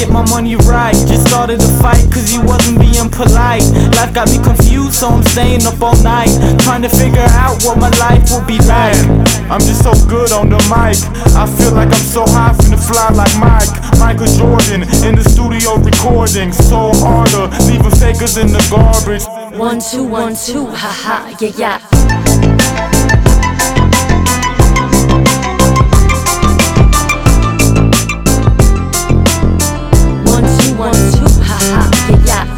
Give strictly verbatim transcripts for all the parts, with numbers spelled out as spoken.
get my money right. Just started a fight cause he wasn't being polite. Life got me confused, so I'm staying up all night, trying to figure out what my life will be like. I'm just so good on the mic. I feel like I'm so high, finna fly like Mike Michael Jordan in the studio recording. So harder, leaving fakers in the garbage. One, two, one, two, haha, yeah, yeah. One, two, one, two, haha, yeah, yeah.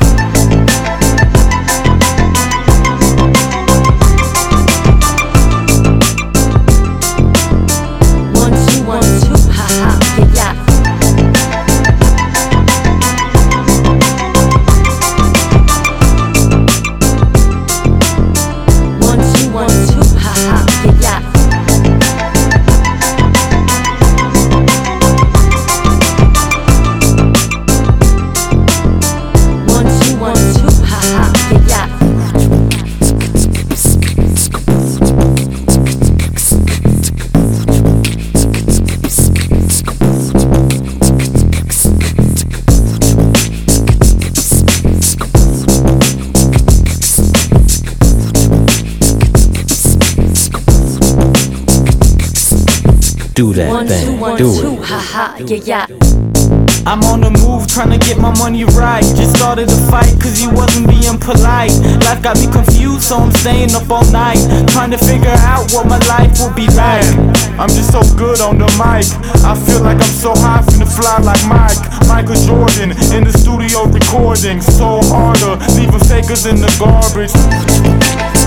Do that one, thing, two, one, do two, it. haha, yeah, yeah. I'm on the move, trying to get my money right. Just started a fight cause he wasn't being polite. Life got me confused, so I'm staying up all night, trying to figure out what my life will be like. I'm just so good on the mic. I feel like I'm so high, finna fly like Mike Michael Jordan in the studio recording. So harder, leaving fakers in the garbage.